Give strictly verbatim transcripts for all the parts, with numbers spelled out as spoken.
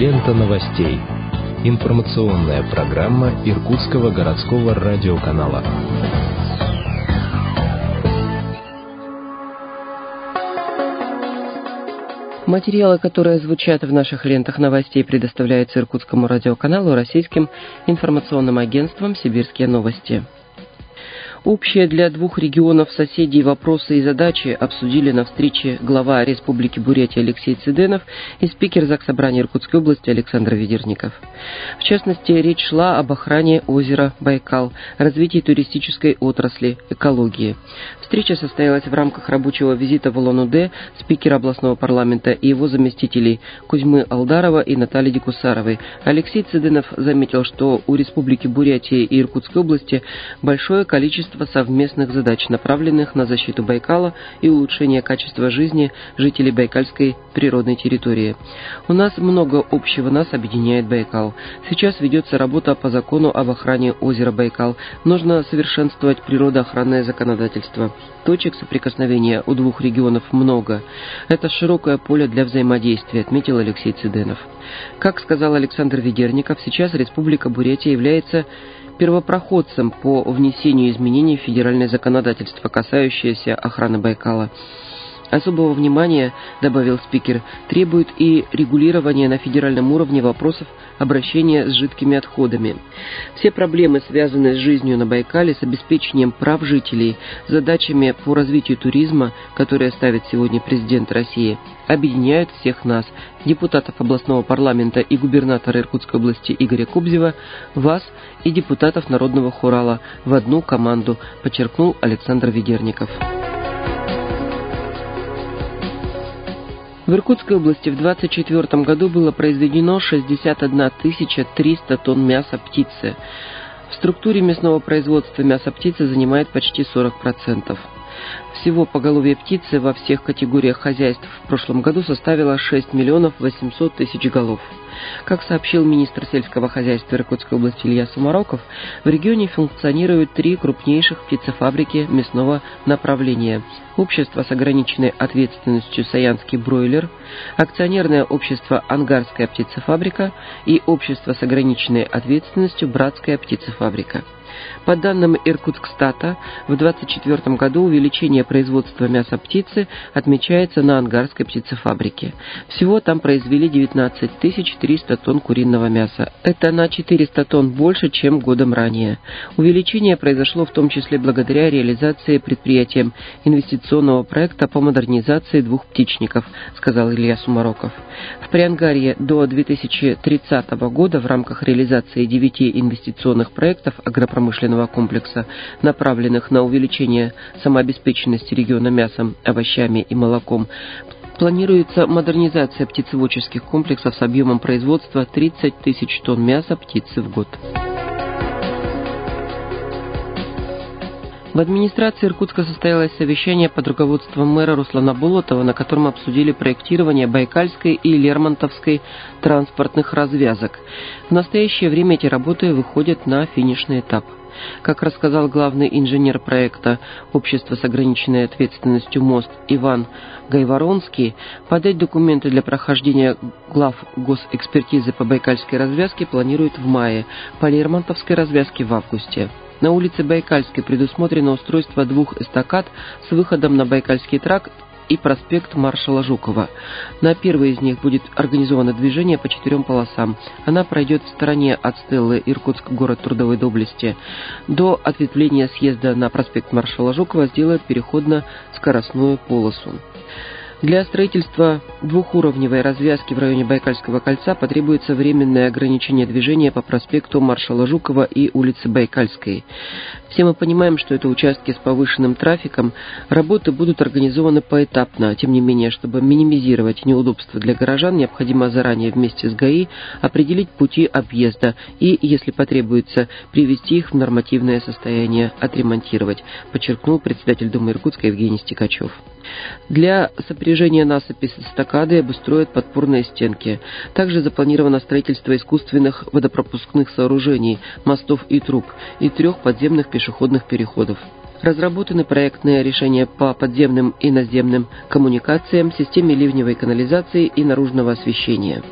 Лента новостей. Информационная программа Иркутского городского радиоканала. Материалы, которые звучат в наших лентах новостей, предоставляются Иркутскому радиоканалу российским информационным агентством «Сибирские новости». Общие для двух регионов соседей вопросы и задачи обсудили на встрече глава Республики Бурятия Алексей Цыденов и спикер Заксобрания Иркутской области Александр Ведерников. В частности, речь шла об охране озера Байкал, развитии туристической отрасли, экологии. Встреча состоялась в рамках рабочего визита в Улан-Удэ спикера областного парламента и его заместителей Кузьмы Алдарова и Натальи Дикусаровой. Алексей Цыденов заметил, что у Республики Бурятия и Иркутской области большое количество совместных задач, направленных на защиту Байкала и улучшение качества жизни жителей Байкальской природной территории. У нас много общего, нас объединяет Байкал. Сейчас ведется работа по закону об охране озера Байкал. Нужно совершенствовать природоохранное законодательство. Точек соприкосновения у двух регионов много. Это широкое поле для взаимодействия, отметил Алексей Цыденов. Как сказал Александр Ведерников, сейчас Республика Бурятия является первопроходцем по внесению изменений в федеральное законодательство, касающееся охраны Байкала. Особого внимания, добавил спикер, требует и регулирование на федеральном уровне вопросов обращения с жидкими отходами. Все проблемы, связанные с жизнью на Байкале, с обеспечением прав жителей, задачами по развитию туризма, которые ставит сегодня президент России, объединяют всех нас, депутатов областного парламента и губернатора Иркутской области Игоря Кобзева, вас и депутатов Народного хурала в одну команду, подчеркнул Александр Ведерников. В Иркутской области в двадцать четвёртом году было произведено шестьдесят одна тысяча триста тонн мяса птицы. В структуре мясного производства мясо птицы занимает почти сорок процентов. Всего поголовье птицы во всех категориях хозяйств в прошлом году составило шесть миллионов восемьсот тысяч голов. Как сообщил министр сельского хозяйства Иркутской области Илья Сумароков, в регионе функционируют три крупнейших птицефабрики мясного направления. Общество с ограниченной ответственностью «Саянский бройлер», акционерное общество «Ангарская птицефабрика» и общество с ограниченной ответственностью «Братская птицефабрика». По данным Иркутскстата, в двадцать четвёртом году увеличение производства мяса птицы отмечается на Ангарской птицефабрике. Всего там произвели девятнадцать тысяч триста тонн куриного мяса. Это на четыреста тонн больше, чем годом ранее. Увеличение произошло в том числе благодаря реализации предприятием инвестиционного проекта по модернизации двух птичников, сказал Илья Сумароков. В Приангарье до две тысячи тридцатого года в рамках реализации девяти инвестиционных проектов агропромышленного комплекса, направленных на увеличение самообеспеченности региона мясом, овощами и молоком, планируется модернизация птицеводческих комплексов с объемом производства тридцать тысяч тонн мяса птицы в год. В администрации Иркутска состоялось совещание под руководством мэра Руслана Болотова, на котором обсудили проектирование Байкальской и Лермонтовской транспортных развязок. В настоящее время эти работы выходят на финишный этап. Как рассказал главный инженер проекта общества с ограниченной ответственностью «Мост» Иван Гайворонский, подать документы для прохождения глав госэкспертизы по Байкальской развязке планируют в мае, по Лермонтовской развязке в августе. На улице Байкальской предусмотрено устройство двух эстакад с выходом на Байкальский тракт и проспект маршала Жукова. На первой из них будет организовано движение по четырем полосам. Она пройдет в стороне от стелы Иркутск, город трудовой доблести. До ответвления съезда на проспект маршала Жукова сделают переходно-скоростную полосу. Для строительства двухуровневой развязки в районе Байкальского кольца потребуется временное ограничение движения по проспекту маршала Жукова и улице Байкальской. Все мы понимаем, что это участки с повышенным трафиком. Работы будут организованы поэтапно. Тем не менее, чтобы минимизировать неудобства для горожан, необходимо заранее вместе с ГАИ определить пути объезда и, если потребуется, привести их в нормативное состояние, отремонтировать, подчеркнул председатель Думы Иркутска Евгений Стекачев. Для сопряжения насыпи с эстакадой обустроят подпорные стенки. Также запланировано строительство искусственных водопропускных сооружений, мостов и труб и трех подземных пешеходных переходов. Разработаны проектные решения по подземным и наземным коммуникациям, системе ливневой канализации и наружного освещения.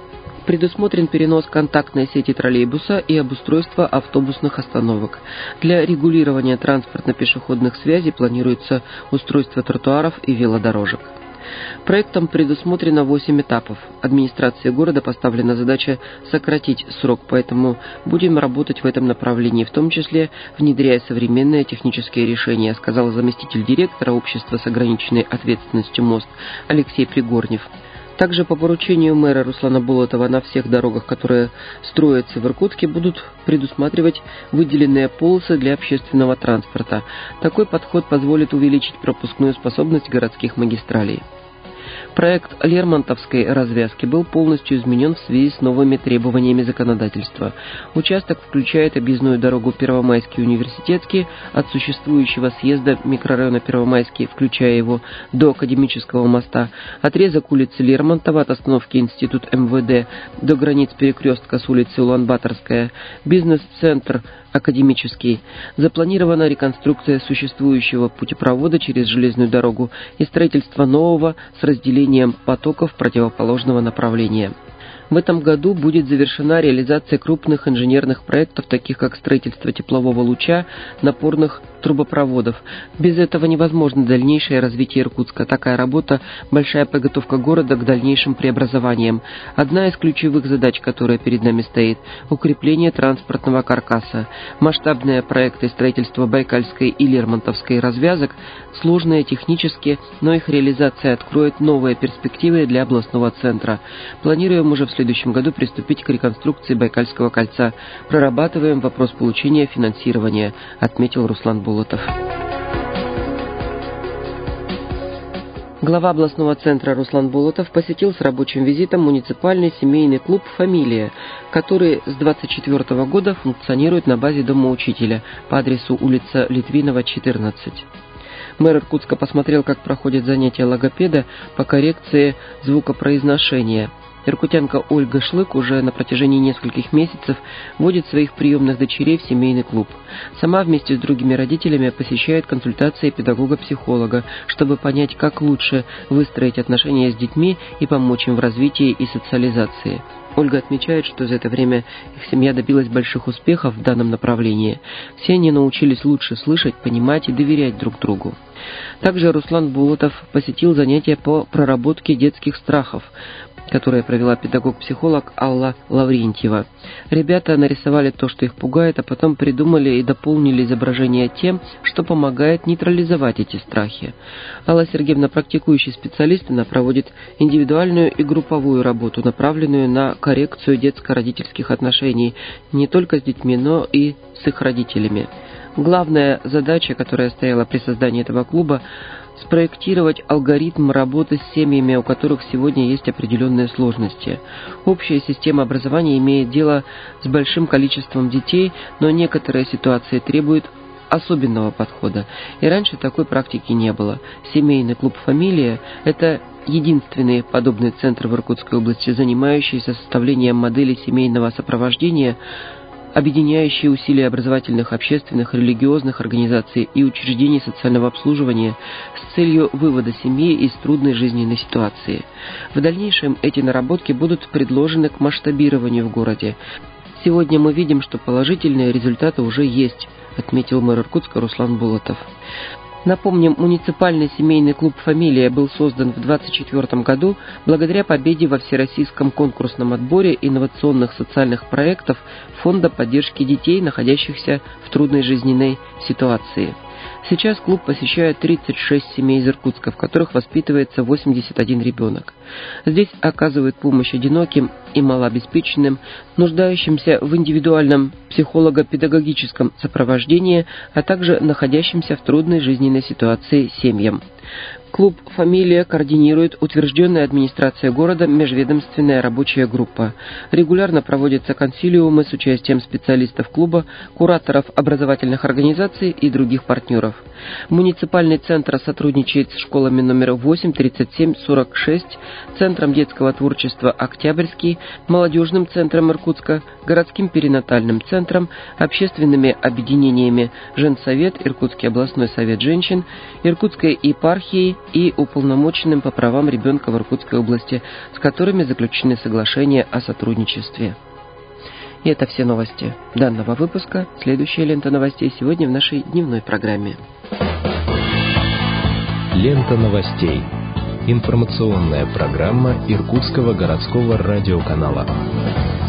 Предусмотрен перенос контактной сети троллейбуса и обустройство автобусных остановок. Для регулирования транспортно-пешеходных связей планируется устройство тротуаров и велодорожек. Проектом предусмотрено восемь этапов. Администрации города поставлена задача сократить срок, поэтому будем работать в этом направлении, в том числе внедряя современные технические решения, сказал заместитель директора общества с ограниченной ответственностью «Мост» Алексей Пригорнев. Также по поручению мэра Руслана Болотова на всех дорогах, которые строятся в Иркутске, будут предусматривать выделенные полосы для общественного транспорта. Такой подход позволит увеличить пропускную способность городских магистралей. Проект Лермонтовской развязки был полностью изменен в связи с новыми требованиями законодательства. Участок включает объездную дорогу Первомайский-Университетский от существующего съезда микрорайона Первомайский, включая его до Академического моста, отрезок улицы Лермонтова от остановки Институт эм вэ дэ до границ перекрестка с улицы Улан-Баторская, бизнес-центр Академический. Запланирована реконструкция существующего путепровода через железную дорогу и строительство нового с разделением потоков противоположного направления. В этом году будет завершена реализация крупных инженерных проектов, таких как строительство теплового луча, напорных трубопроводов. Без этого невозможно дальнейшее развитие Иркутска. Такая работа – большая подготовка города к дальнейшим преобразованиям. Одна из ключевых задач, которая перед нами стоит – укрепление транспортного каркаса. Масштабные проекты строительства Байкальской и Лермонтовской развязок сложные технически, но их реализация откроет новые перспективы для областного центра. Планируем уже в В следующем году приступить к реконструкции Байкальского кольца. Прорабатываем вопрос получения финансирования, отметил Руслан Болотов. Глава областного центра Руслан Болотов посетил с рабочим визитом муниципальный семейный клуб «Фамилия», который с двадцать четвёртого года функционирует на базе Дома учителя по адресу улица Литвинова, четырнадцать. Мэр Иркутска посмотрел, как проходят занятия логопеда по коррекции звукопроизношения. Иркутянка Ольга Шлык уже на протяжении нескольких месяцев водит своих приемных дочерей в семейный клуб. Сама вместе с другими родителями посещает консультации педагога-психолога, чтобы понять, как лучше выстроить отношения с детьми и помочь им в развитии и социализации. Ольга отмечает, что за это время их семья добилась больших успехов в данном направлении. Все они научились лучше слышать, понимать и доверять друг другу. Также Руслан Болотов посетил занятия по проработке детских страхов, которое провела педагог-психолог Алла Лаврентьева. Ребята нарисовали то, что их пугает, а потом придумали и дополнили изображение тем, что помогает нейтрализовать эти страхи. Алла Сергеевна, практикующий специалист, она проводит индивидуальную и групповую работу, направленную на коррекцию детско-родительских отношений не только с детьми, но и с их родителями. Главная задача, которая стояла при создании этого клуба, спроектировать алгоритм работы с семьями, у которых сегодня есть определенные сложности. Общая система образования имеет дело с большим количеством детей, но некоторые ситуации требуют особенного подхода. И раньше такой практики не было. Семейный клуб «Фамилия» — это единственный подобный центр в Иркутской области, занимающийся составлением модели семейного сопровождения, объединяющие усилия образовательных, общественных, религиозных организаций и учреждений социального обслуживания с целью вывода семьи из трудной жизненной ситуации. В дальнейшем эти наработки будут предложены к масштабированию в городе. Сегодня мы видим, что положительные результаты уже есть, отметил мэр Иркутска Руслан Болотов. Напомним, муниципальный семейный клуб «Фамилия» был создан в двадцать четвёртом году благодаря победе во всероссийском конкурсном отборе инновационных социальных проектов Фонда поддержки детей, находящихся в трудной жизненной ситуации. Сейчас клуб посещает тридцать шесть семей из Иркутска, в которых воспитывается восемьдесят один ребенок. Здесь оказывают помощь одиноким и малообеспеченным, нуждающимся в индивидуальном психолого-педагогическом сопровождении, а также находящимся в трудной жизненной ситуации семьям. Клуб «Фамилия» координирует утвержденная администрация города межведомственная рабочая группа. Регулярно проводятся консилиумы с участием специалистов клуба, кураторов образовательных организаций и других партнеров. Муниципальный центр сотрудничает с школами номер восемь, тридцать семь, сорок шесть, Центром детского творчества «Октябрьский», Молодежным центром Иркутска, городским перинатальным центром, общественными объединениями «Женсовет», Иркутский областной совет женщин, Иркутской епархией, и уполномоченным по правам ребенка в Иркутской области, с которыми заключены соглашения о сотрудничестве. И это все новости данного выпуска. Следующая лента новостей сегодня в нашей дневной программе. Лента новостей. Информационная программа Иркутского городского радиоканала.